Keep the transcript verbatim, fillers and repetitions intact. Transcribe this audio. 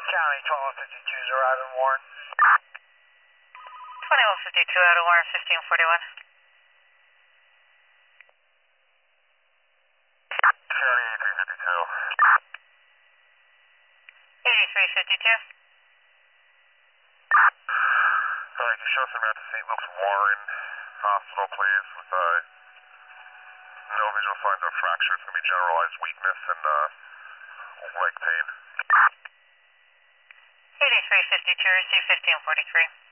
County twelve fifty-two is arriving in Warren. twenty-one fifty-two out of Warren, fifteen forty-one. County eighty-three fifty-two. eighty-three fifty-two. Alright, can you show some out to Saint Luke's Warren Hospital, please, with uh, no visual signs of fracture. It's going to be generalized weakness and uh, leg pain. eighty-three fifty-two, receive fifteen forty-three.